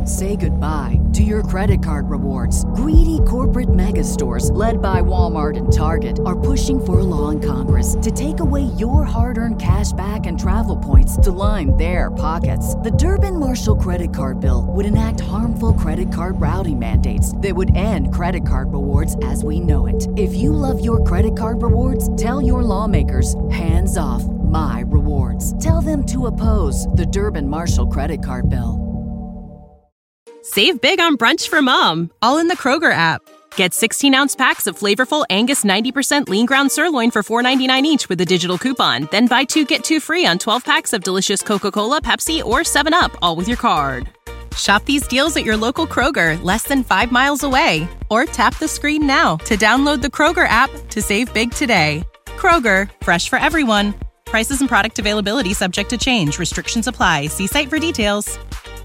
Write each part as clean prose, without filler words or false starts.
Say goodbye to your credit card rewards. Greedy corporate mega stores, led by Walmart and Target, are pushing for a law in Congress to take away your hard-earned cash back and travel points to line their pockets. The Durbin-Marshall credit card bill would enact harmful credit card routing mandates that would end credit card rewards as we know it. If you love your credit card rewards, tell your lawmakers, hands off my rewards. Tell them to oppose the Durbin-Marshall credit card bill. Save big on brunch for mom, all in the Kroger app. Get 16-ounce packs of flavorful Angus 90% lean ground sirloin for $4.99 each with a digital coupon. Then buy 2, get 2 free on 12 packs of delicious Coca-Cola, Pepsi, or 7-Up, all with your card. Shop these deals at your local Kroger, less than 5 miles away. Or tap the screen now to download the Kroger app to save big today. Kroger, fresh for everyone. Prices and product availability subject to change. Restrictions apply. See site for details.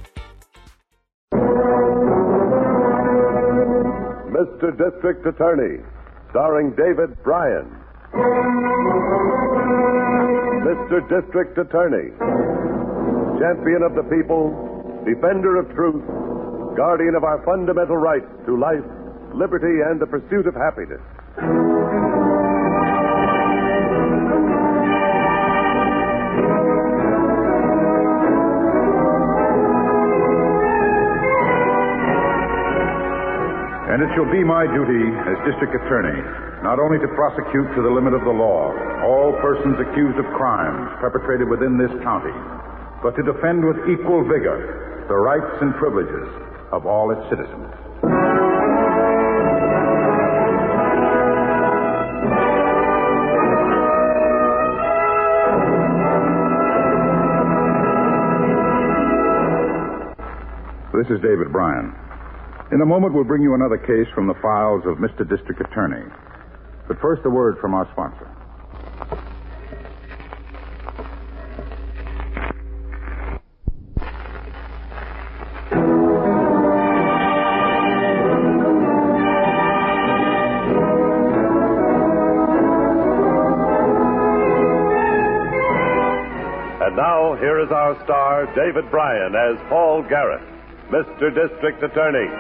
Mr. District Attorney, starring David Bryan. Mr. District Attorney, champion of the people, defender of truth, guardian of our fundamental rights to life, liberty, and the pursuit of happiness. And it shall be my duty as district attorney not only to prosecute to the limit of the law all persons accused of crimes perpetrated within this county, but to defend with equal vigor the rights and privileges of all its citizens. This is David Bryan. In a moment, we'll bring you another case from the files of Mr. District Attorney. But first, a word from our sponsor. And now, here is our star, David Bryan, as Paul Garrett, Mr. District Attorney.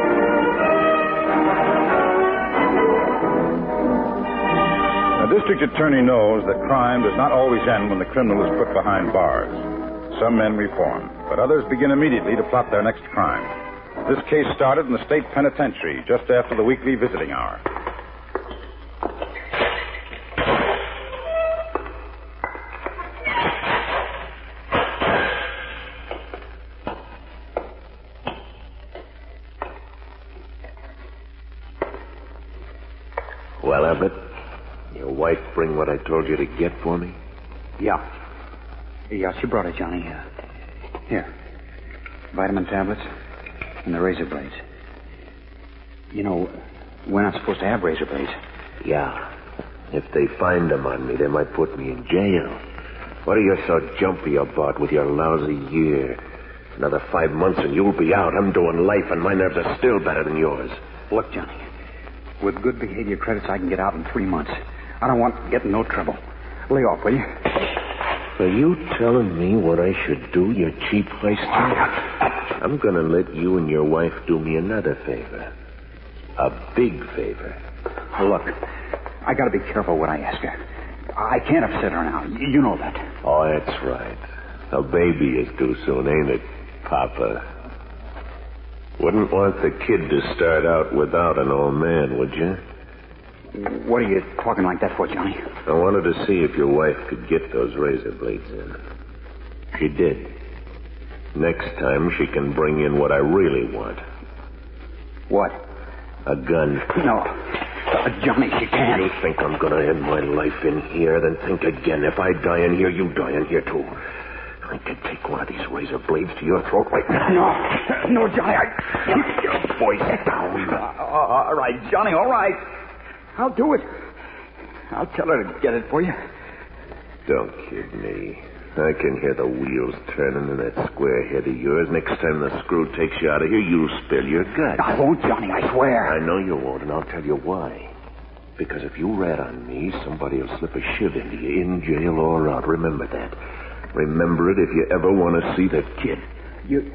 The district attorney knows that crime does not always end when the criminal is put behind bars. Some men reform, but others begin immediately to plot their next crime. This case started in the state penitentiary just after the weekly visiting hour. Well, Abbott, your wife bring what I told you to get for me? Yeah. Yeah, she brought it, Johnny. Here. Vitamin tablets and the razor blades. You know, we're not supposed to have razor blades. Yeah. If they find them on me, they might put me in jail. What are you so jumpy about with your lousy year? Another 5 months and you'll be out. I'm doing life and my nerves are still better than yours. Look, Johnny. With good behavior credits, I can get out in 3 months. I don't want to get in no trouble. Lay off, will you? Are you telling me what I should do, you cheap oyster? I'm going to let you and your wife do me another favor. A big favor. Look, I got to be careful what I ask her. I can't upset her now. You know that. Oh, that's right. A baby is due soon, ain't it, Papa? Wouldn't want the kid to start out without an old man, would you? What are you talking like that for, Johnny? I wanted to see if your wife could get those razor blades in. She did. Next time she can bring in what I really want. What? A gun. No. Johnny, she can't. You think I'm going to end my life in here? Then think again. If I die in here, you die in here, too. I could take one of these razor blades to your throat right now. No, Johnny, Keep your voice down. All right, Johnny, all right. I'll do it. I'll tell her to get it for you. Don't kid me. I can hear the wheels turning in that square head of yours. Next time the screw takes you out of here, you'll spill your guts. I won't, Johnny, I swear. I know you won't, and I'll tell you why. Because if you rat on me, somebody will slip a shiv into you, in jail or out. Remember that. Remember it if you ever want to see that kid.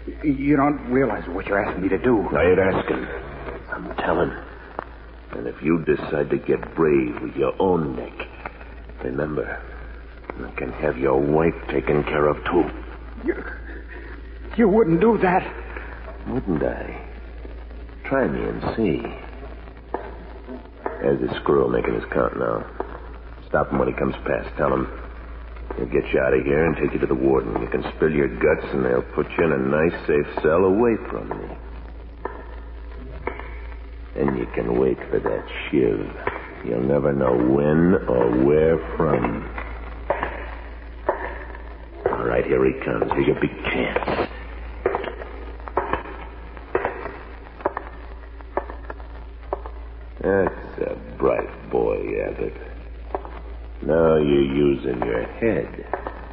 You don't realize what you're asking me to do. I ain't asking. I'm telling. And if you decide to get brave with your own neck, remember, you can have your wife taken care of, too. You wouldn't do that. Wouldn't I? Try me and see. There's the squirrel making his count now. Stop him when he comes past. Tell him he'll get you out of here and take you to the warden. You can spill your guts, and they'll put you in a nice, safe cell away from me. Then you can wait for that shiv. You'll never know when or where from. All right, here he comes. Here's your big chance. That's a bright boy, Abbott. Now you're using your head.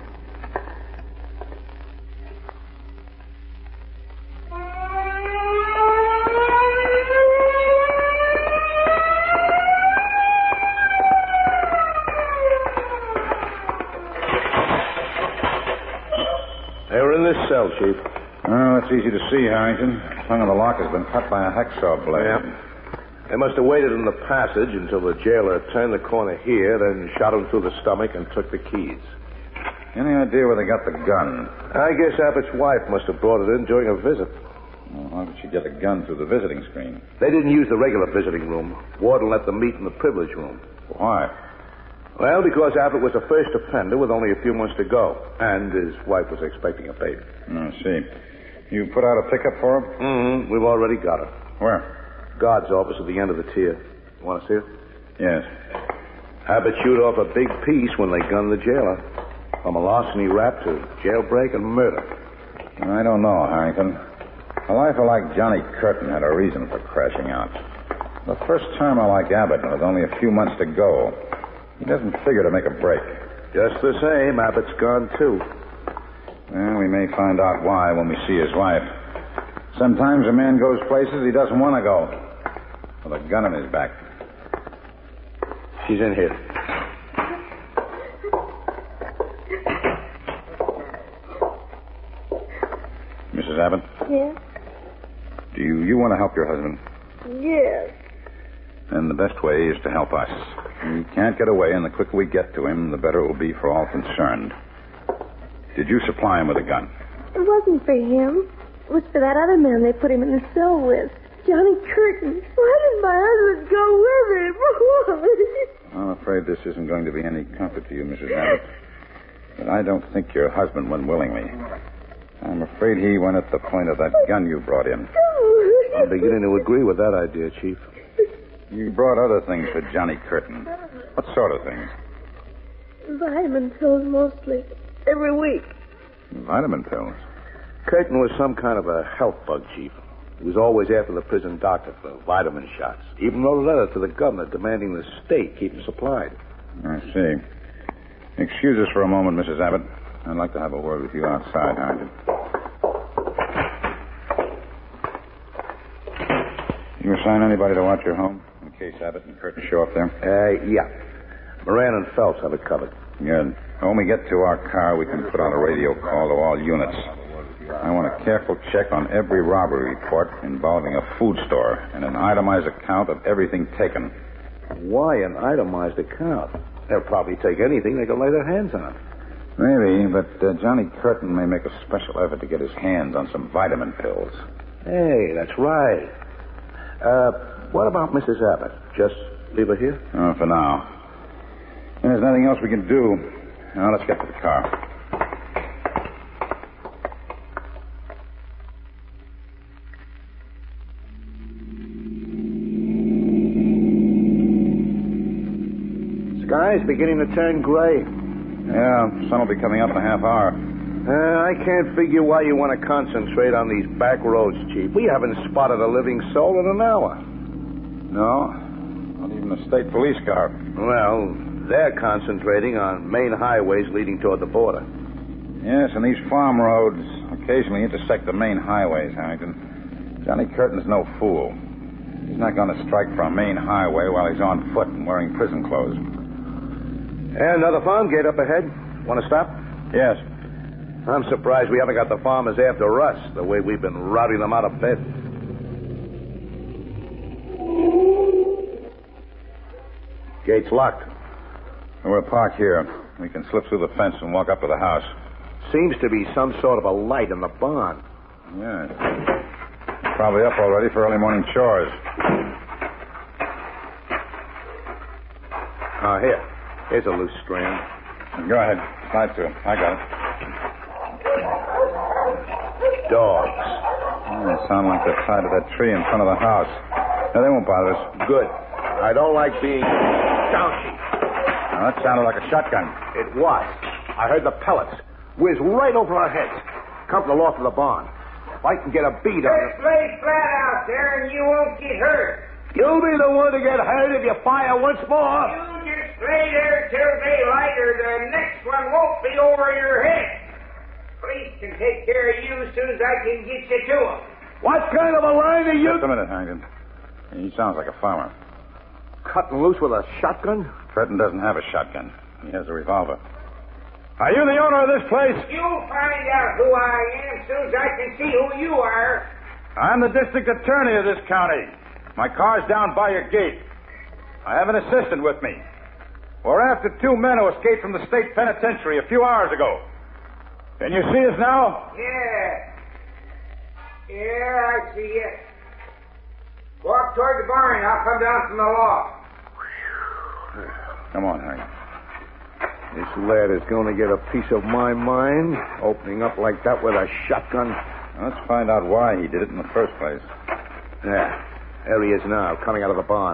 They were in this cell, Chief. Oh, that's easy to see, Harrington. The tongue of the lock has been cut by a hacksaw blade. Yeah. They must have waited in the passage until the jailer turned the corner here, then shot him through the stomach and took the keys. Any idea where they got the gun? I guess Abbott's wife must have brought it in during a visit. Well, how did she get the gun through the visiting screen? They didn't use the regular visiting room. Warden let them meet in the privilege room. Why? Well, because Abbott was a first offender with only a few months to go, and his wife was expecting a baby. I see. You put out a pickup for him? Mm-hmm. We've already got her. Where? Guard's office at the end of the tier. Want to see it? Yes. Abbott chewed off a big piece when they gunned the jailer. From a larceny rap to jailbreak and murder. I don't know, Harrington. A lifer like Johnny Curtin had a reason for crashing out. The first term like Abbott, with only a few months to go, he doesn't figure to make a break. Just the same, Abbott's gone, too. Well, we may find out why when we see his wife. Sometimes a man goes places he doesn't want to go. With a gun in his back. She's in here. Mrs. Abbott? Yes? Do you want to help your husband? Yes. And the best way is to help us. He can't get away, and the quicker we get to him, the better it will be for all concerned. Did you supply him with a gun? It wasn't for him. It was for that other man they put him in the cell with. Johnny Curtin. Why did my husband go with him? I'm afraid this isn't going to be any comfort to you, Mrs. Abbott. But I don't think your husband went willingly. I'm afraid he went at the point of that gun you brought in. I'm beginning to agree with that idea, Chief. You brought other things for Johnny Curtin. What sort of things? Vitamin pills mostly. Every week. Vitamin pills. Curtin was some kind of a health bug, Chief. He was always after the prison doctor for vitamin shots. He even wrote a letter to the governor demanding the state keep him supplied. I see. Excuse us for a moment, Mrs. Abbott. I'd like to have a word with you outside, Harrington. You assign anybody to watch your home in case Abbott and Curtin show up there? Yeah. Moran and Phelps have it covered. Good. When we get to our car, we can put out a radio call to all units. I want a careful check on every robbery report involving a food store and an itemized account of everything taken. Why an itemized account? They'll probably take anything they can lay their hands on. Maybe, but Johnny Curtin may make a special effort to get his hands on some vitamin pills. Hey, that's right. What about Mrs. Abbott? Just leave her here? Oh, for now. There's nothing else we can do. Now, let's get to the car. Sky's beginning to turn gray. Yeah, sun will be coming up in a half hour. I can't figure why you want to concentrate on these back roads, Chief. We haven't spotted a living soul in an hour. No, not even a state police car. Well, they're concentrating on main highways leading toward the border. Yes, and these farm roads occasionally intersect the main highways, Harrington. Johnny Curtin's no fool. He's not going to strike for a main highway while he's on foot and wearing prison clothes. And another farm gate up ahead. Want to stop? Yes. I'm surprised we haven't got the farmers after us, the way we've been routing them out of bed. Gate's locked. We'll park here. We can slip through the fence and walk up to the house. Seems to be some sort of a light in the barn. Yeah. Probably up already for early morning chores. Here. Here's a loose strand. Go ahead. Slide through. I got it. Dogs. They sound like they're tied to that tree in front of the house. No, they won't bother us. Good. I don't like being gouchy. Now, that sounded like a shotgun. It was. I heard the pellets whiz right over our heads. Come from the loft of the barn. If I can get a beat on it. Just lay flat out there and you won't get hurt. You'll be the one to get hurt if you fire once more. You just lay there till daylight or the next one won't be over your head. Police can take care of you as soon as I can get you to them. What kind of a line are you... Just a minute, Harrington. He sounds like a farmer. Cutting loose with a shotgun? Trenton doesn't have a shotgun. He has a revolver. Are you the owner of this place? You'll find out who I am as soon as I can see who you are. I'm the district attorney of this county. My car's down by your gate. I have an assistant with me. We're after 2 men who escaped from the state penitentiary a few hours ago. Can you see us now? Yeah, I see you. Walk toward the barn. I'll come down from the loft. Come on, Harry. This lad is going to get a piece of my mind, opening up like that with a shotgun. Now, let's find out why he did it in the first place. Yeah, there he is now, coming out of the barn.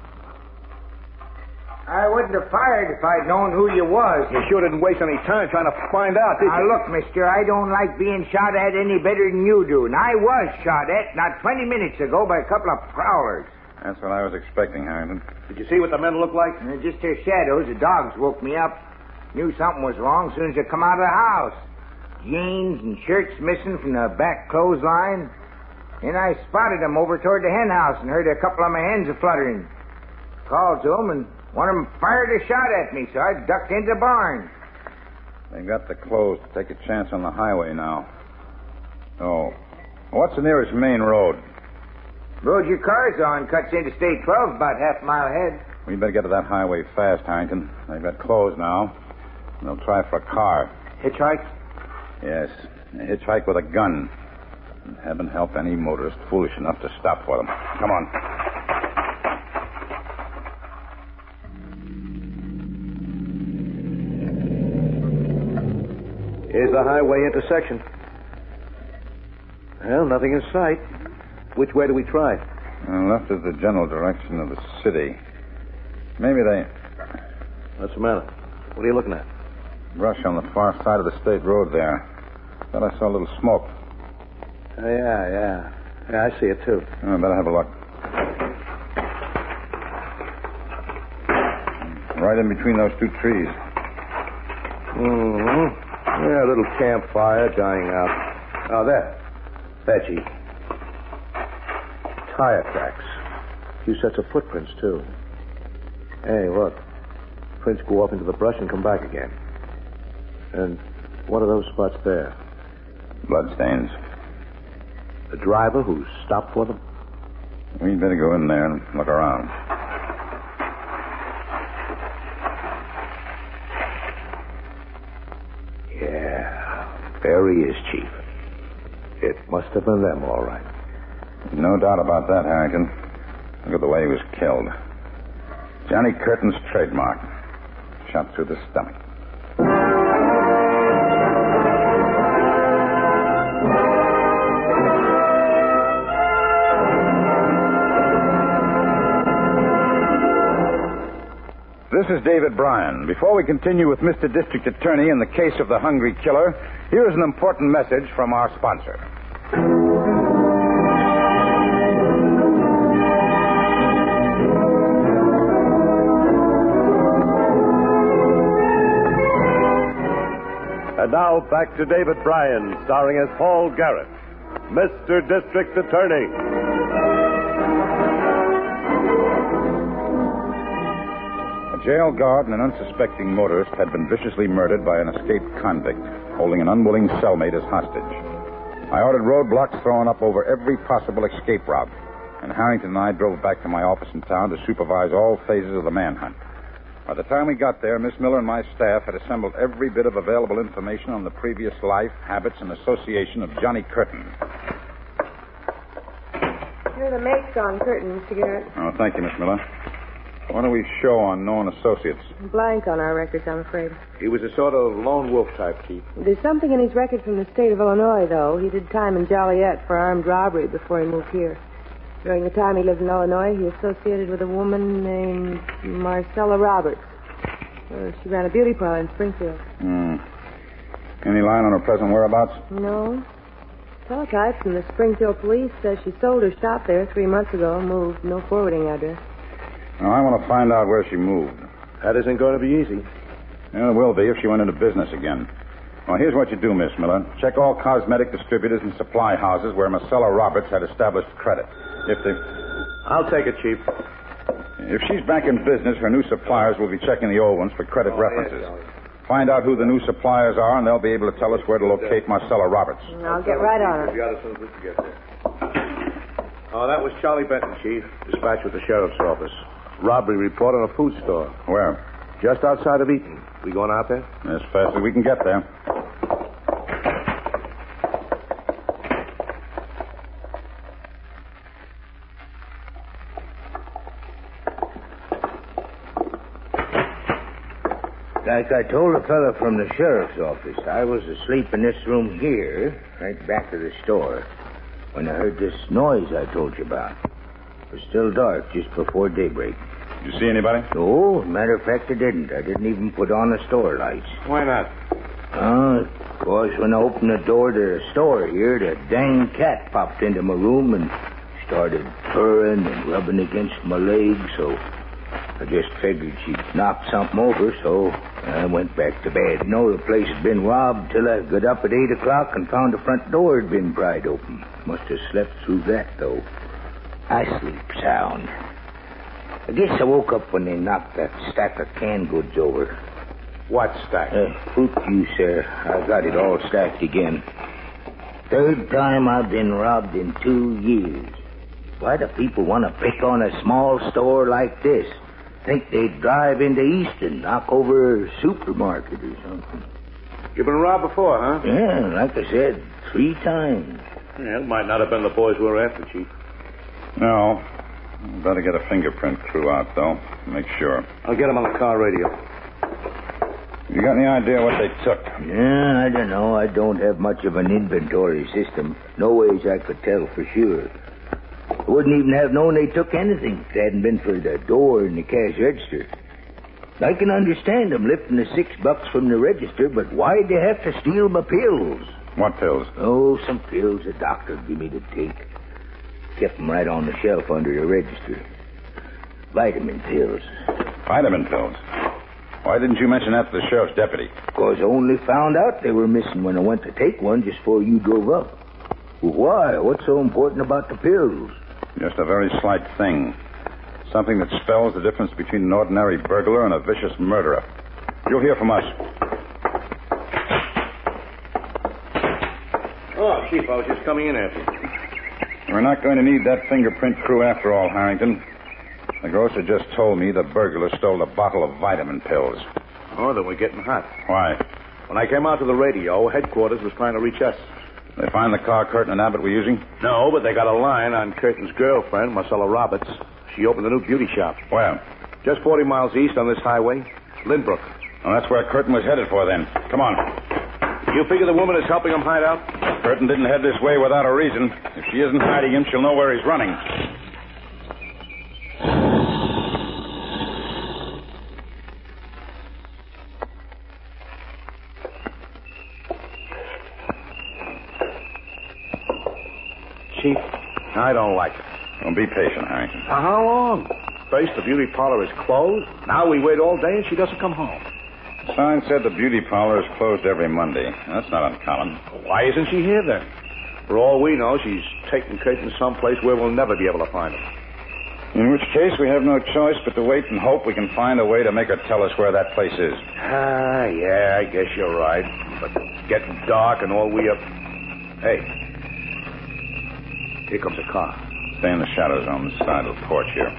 I wouldn't have fired if I'd known who you was. You sure didn't waste any time trying to find out, did you? Now, look, mister, I don't like being shot at any better than you do. And I was shot at not 20 minutes ago by a couple of prowlers. That's what I was expecting, Harrington. Did you see what the men looked like? Just their shadows. The dogs woke me up. Knew something was wrong as soon as I come out of the house. Jeans and shirts missing from the back clothesline. Then I spotted them over toward the hen house and heard a couple of my hens a-fluttering. Called to them, and one of them fired a shot at me, so I ducked into the barn. They got the clothes to take a chance on the highway now. Oh. What's the nearest main road? Road your car's on cuts into State 12 about half a mile ahead. We'd better get to that highway fast, Harrington. They've got clothes now. They'll try for a car. Hitchhike? Yes. A hitchhike with a gun. And heaven help any motorist foolish enough to stop for them. Come on. Here's the highway intersection. Well, nothing in sight. Which way do we try? Left is the general direction of the city. Maybe they... What's the matter? What are you looking at? Brush on the far side of the state road there. Thought I saw a little smoke. Yeah, I see it, too. I better have a look. Right in between those two trees. Mm-hmm. Yeah, a little campfire dying out. Oh, there. Veggie. Tire tracks. A few sets of footprints, too. Hey, look. Prints go off into the brush and come back again. And what are those spots there? Bloodstains. The driver who stopped for them? We'd better go in there and look around. Yeah. There he is, Chief. It must have been them, all right. No doubt about that, Harrington. Look at the way he was killed. Johnny Curtin's trademark. Shot through the stomach. This is David Bryan. Before we continue with Mr. District Attorney in the case of the Hungry Killer, here is an important message from our sponsor. And now back to David Bryan, starring as Paul Garrett, Mr. District Attorney. A jail guard and an unsuspecting motorist had been viciously murdered by an escaped convict, holding an unwilling cellmate as hostage. I ordered roadblocks thrown up over every possible escape route, and Harrington and I drove back to my office in town to supervise all phases of the manhunt. By the time we got there, Miss Miller and my staff had assembled every bit of available information on the previous life, habits, and association of Johnny Curtin. Here are the makes on Curtin, Mr. Garrett. Oh, thank you, Miss Miller. What do we show on known associates? Blank on our records, I'm afraid. He was a sort of lone wolf type, Chief. There's something in his record from the state of Illinois, though. He did time in Joliet for armed robbery before he moved here. During the time he lived in Illinois, he associated with a woman named Marcella Roberts. She ran a beauty parlor in Springfield. Any line on her present whereabouts? No. Teletype from the Springfield police says she sold her shop there 3 months ago and moved. No forwarding address. Now, I want to find out where she moved. That isn't going to be easy. Yeah, it will be if she went into business again. Well, here's what you do, Miss Miller. Check all cosmetic distributors and supply houses where Marcella Roberts had established credit. I'll take it, Chief. If she's back in business, her new suppliers will be checking the old ones for credit references. Find out who the new suppliers are, and they'll be able to tell us where to locate Marcella Roberts. I'll get right on it. Oh, that was Charlie Benton, Chief. Dispatched with the sheriff's office. Robbery report on a food store. Where? Just outside of Eaton. We going out there? As fast as we can get there. Like I told a fellow from the sheriff's office, I was asleep in this room here, right back of the store, when I heard this noise I told you about. It was still dark just before daybreak. Did you see anybody? No, matter of fact, I didn't. I didn't even put on the store lights. Why not? Of course, when I opened the door to the store here, the dang cat popped into my room and started purring and rubbing against my leg, so I just figured she'd knocked something over, so I went back to bed. No, the place had been robbed till I got up at 8 o'clock and found the front door had been pried open. Must have slept through that, though. I sleep sound. I guess I woke up when they knocked that stack of canned goods over. What stack? Fruit juice, sir. I got it all stacked again. Third time I've been robbed in 2 years. Why do people want to pick on a small store like this? Think they'd drive into Easton, knock over a supermarket or something. You've been robbed before, huh? Yeah, like I said, 3 times. Yeah, it might not have been the boys we were after, Chief. No. Better get a fingerprint crew out, though. Make sure. I'll get them on the car radio. You got any idea what they took? Yeah, I don't know. I don't have much of an inventory system. No ways I could tell for sure. I wouldn't even have known they took anything if it hadn't been for the door and the cash register. I can understand them lifting the $6 from the register, but why'd they have to steal my pills? What pills? Oh, some pills the doctor gave me to take. Kept them right on the shelf under the register. Vitamin pills. Vitamin pills? Why didn't you mention that to the sheriff's deputy? Because I only found out they were missing when I went to take one just before you drove up. Well, why? What's so important about the pills? Just a very slight thing. Something that spells the difference between an ordinary burglar and a vicious murderer. You'll hear from us. Oh, Chief, I was just coming in after you. We're not going to need that fingerprint crew after all, Harrington. The grocer just told me the burglar stole a bottle of vitamin pills. Oh, then we're getting hot. Why? When I came out to the radio, headquarters was trying to reach us. They find the car Curtin and Abbott were using? No, but they got a line on Curtin's girlfriend, Marcella Roberts. She opened a new beauty shop. Where? Just 40 miles east on this highway. Lynbrook. Well, that's where Curtin was headed for, then. Come on. You figure the woman is helping him hide out? Curtin didn't head this way without a reason. If she isn't hiding him, she'll know where he's running. Chief, I don't like it. Well, be patient, Harrington. How long? First, the beauty parlor is closed. Now we wait all day and she doesn't come home. The sign said the beauty parlor is closed every Monday. That's not uncommon. Why isn't she here then? For all we know, she's taken Curtin someplace where we'll never be able to find her. In which case, we have no choice but to wait and hope we can find a way to make her tell us where that place is. Yeah, I guess you're right. But it's getting dark and all we have... Hey. Here comes a car. Stay in the shadows on the side of the porch here.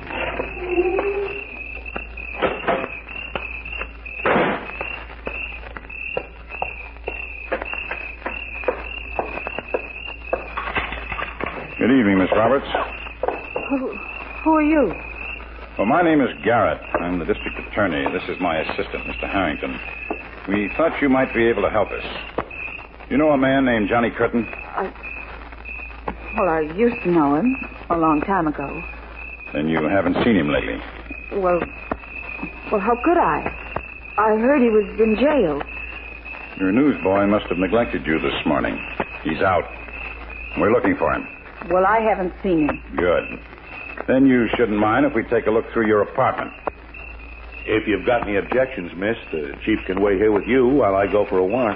Good evening, Miss Roberts. Who are you? Well, my name is Garrett. I'm the district attorney. This is my assistant, Mr. Harrington. We thought you might be able to help us. You know a man named Johnny Curtin? Well, I used to know him a long time ago. Then you haven't seen him lately. Well, how could I? I heard he was in jail. Your newsboy must have neglected you this morning. He's out. We're looking for him. Well, I haven't seen him. Good. Then you shouldn't mind if we take a look through your apartment. If you've got any objections, miss, the chief can wait here with you while I go for a warrant.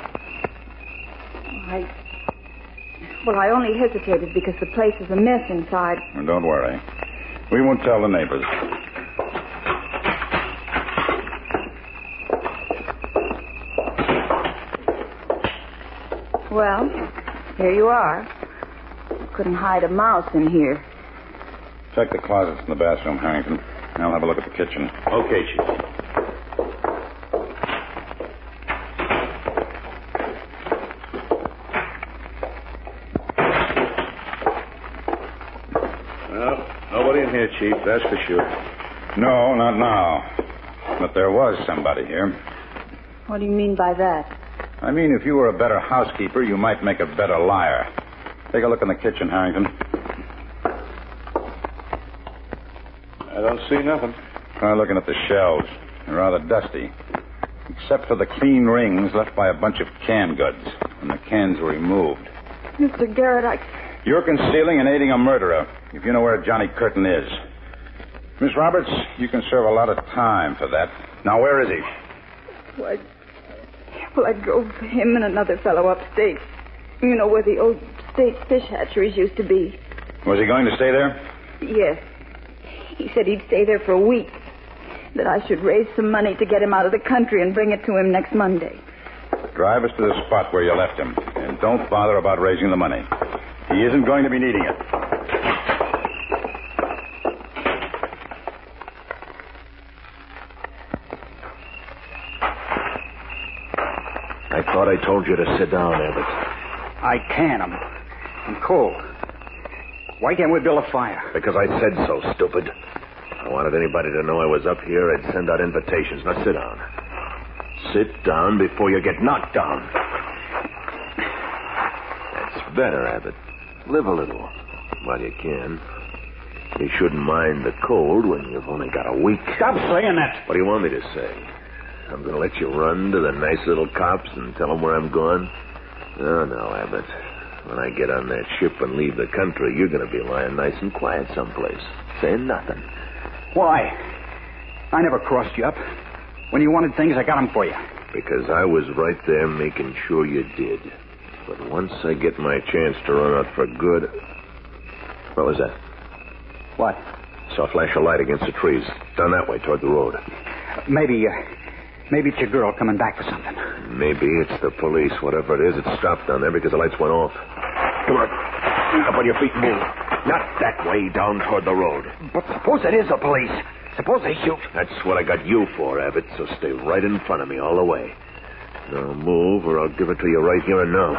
I only hesitated because the place is a mess inside. Well, don't worry. We won't tell the neighbors. Well, here you are. Couldn't hide a mouse in here. Check the closets in the bathroom, Harrington. I'll have a look at the kitchen. Okay, Chief. Well, nobody in here, Chief, that's for sure. No, not now. But there was somebody here. What do you mean by that? I mean, if you were a better housekeeper, you might make a better liar. Take a look in the kitchen, Harrington. I don't see nothing. Try looking at the shelves. They're rather dusty. Except for the clean rings left by a bunch of canned goods. And the cans were removed. Mr. Garrett, You're concealing and aiding a murderer, if you know where Johnny Curtin is. Miss Roberts, you can serve a lot of time for that. Now, where is he? I drove him and another fellow upstate. You know where the old state fish hatcheries used to be. Was he going to stay there? Yes. He said he'd stay there for a week. That I should raise some money to get him out of the country and bring it to him next Monday. Drive us to the spot where you left him. And don't bother about raising the money. He isn't going to be needing it. I thought I told you to sit down, Abbott. I can. I'm cold. Why can't we build a fire? Because I said so, stupid. I wanted anybody to know I was up here, I'd send out invitations. Now sit down. Sit down before you get knocked down. That's better, Abbott. Live a little while you can. You shouldn't mind the cold when you've only got a week. Stop saying that. What do you want me to say? I'm going to let you run to the nice little cops and tell them where I'm going? No, Abbott. When I get on that ship and leave the country, you're going to be lying nice and quiet someplace, saying nothing. Why? I never crossed you up. When you wanted things, I got them for you. Because I was right there making sure you did. But once I get my chance to run out for good... What was that? What? Saw a flash of light against the trees. Down that way, toward the road. Maybe it's your girl coming back for something. Maybe it's the police. Whatever it is, it stopped down there because the lights went off. Come on. Up on your feet and move. Not that way, down toward the road. But suppose it is the police. Suppose they shoot. That's what I got you for, Abbott, so stay right in front of me all the way. Now move, or I'll give it to you right here and now.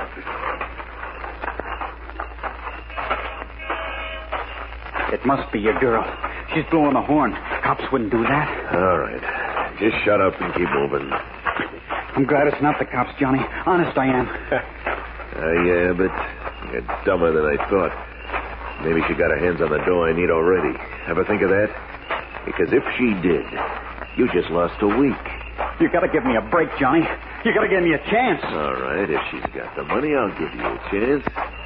It must be your girl. She's blowing the horn. Cops wouldn't do that. All right. Just shut up and keep moving. I'm glad it's not the cops, Johnny. Honest, I am. Yeah, but you're dumber than I thought. Maybe she got her hands on the dough I need already. Ever think of that? Because if she did, you just lost a week. You gotta give me a break, Johnny. You gotta give me a chance. All right, if she's got the money, I'll give you a chance.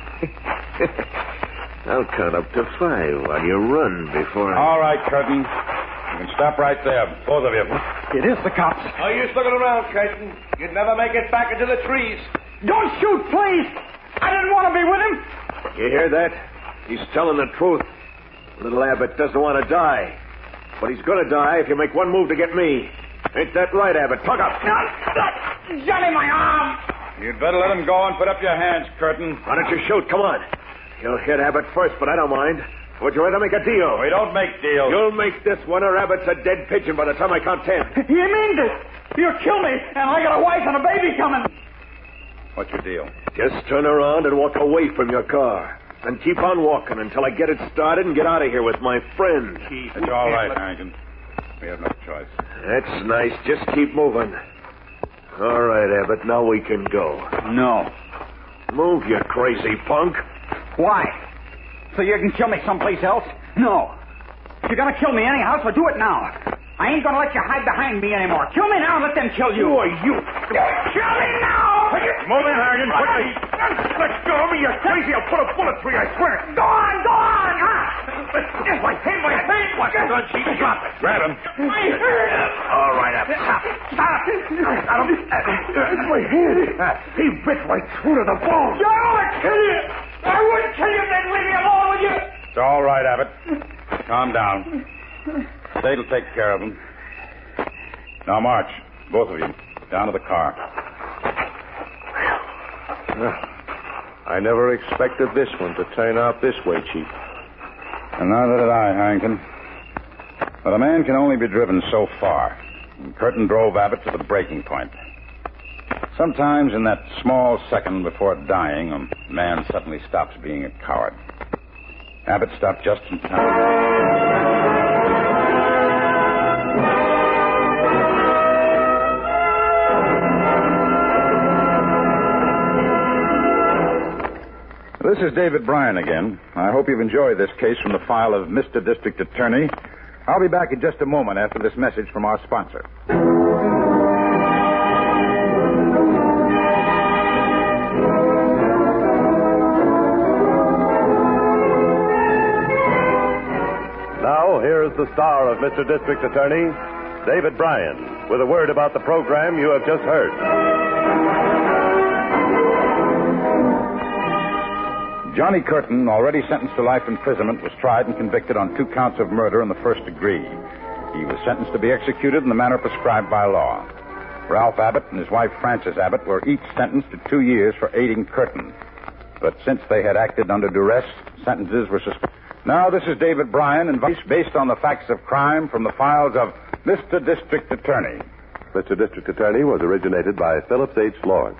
I'll count up to 5 while you run before I... All right, Curtin. You can stop right there, both of you. It is the cops. No use looking around, Curtin. You'd never make it back into the trees. Don't shoot, please. I didn't want to be with him. You hear that? He's telling the truth. Little Abbott doesn't want to die. But he's going to die if you make one move to get me. Ain't that right, Abbott? Talk up. Johnny, my arm! You'd better let him go and put up your hands, Curtin. Why don't you shoot? Come on. You'll hit Abbott first, but I don't mind. Would you rather make a deal? We don't make deals. You'll make this one or Abbott's a dead pigeon by the time I count 10. You mean this? You'll kill me, and I got a wife and a baby coming. What's your deal? Just turn around and walk away from your car. And keep on walking until I get it started and get out of here with my friend. It's all right, Harrington. We have no choice. That's nice. Just keep moving. All right, Abbott. Now we can go. No. Move, you crazy punk. Why? So you can kill me someplace else? No. If you're going to kill me anyhow, so do it now. I ain't going to let you hide behind me anymore. Kill me now and let them kill you. Who are you? Kill me now! Move in, Harrington, quickly. Let go of me, you're crazy. I'll put a bullet through you, I swear. Go on, go on! My feet, watch the gun, Chief. Drop it. Grab him. My head. All right, Abbott. Stop. It's my head. He bit right through to the bone. I would kill you. I wouldn't kill you if they'd leave me alone with you. It's all right, Abbott. Calm down. State'll take care of him. Now march, both of you, down to the car. I never expected this one to turn out this way, Chief. And neither did I, Harrington. But a man can only be driven so far. And Curtin drove Abbott to the breaking point. Sometimes in that small second before dying, a man suddenly stops being a coward. Abbott stopped just in time. This is David Bryan again. I hope you've enjoyed this case from the file of Mr. District Attorney. I'll be back in just a moment after this message from our sponsor. Now, here is the star of Mr. District Attorney, David Bryan, with a word about the program you have just heard. Johnny Curtin, already sentenced to life imprisonment, was tried and convicted on 2 counts of murder in the first degree. He was sentenced to be executed in the manner prescribed by law. Ralph Abbott and his wife Frances Abbott were each sentenced to 2 years for aiding Curtin. But since they had acted under duress, sentences were suspended. Now, this is David Bryan, and based on the facts of crime from the files of Mr. District Attorney. Mr. District Attorney was originated by Phillips H. Lawrence.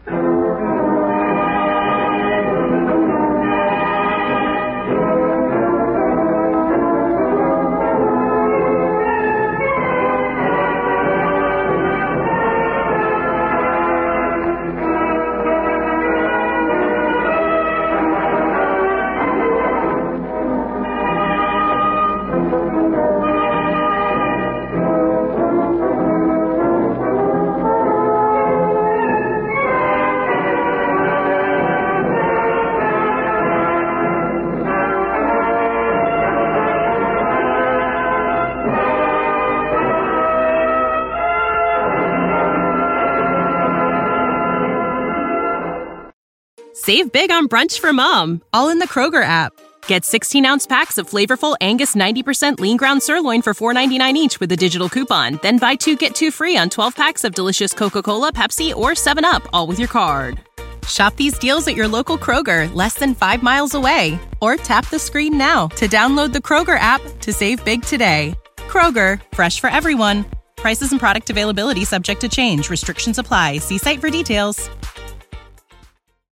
Save big on brunch for mom, all in the Kroger app. Get 16-ounce packs of flavorful Angus 90% lean ground sirloin for $4.99 each with a digital coupon. Then buy 2, get 2 free on 12 packs of delicious Coca-Cola, Pepsi, or 7-Up, all with your card. Shop these deals at your local Kroger, less than 5 miles away. Or tap the screen now to download the Kroger app to save big today. Kroger, fresh for everyone. Prices and product availability subject to change. Restrictions apply. See site for details.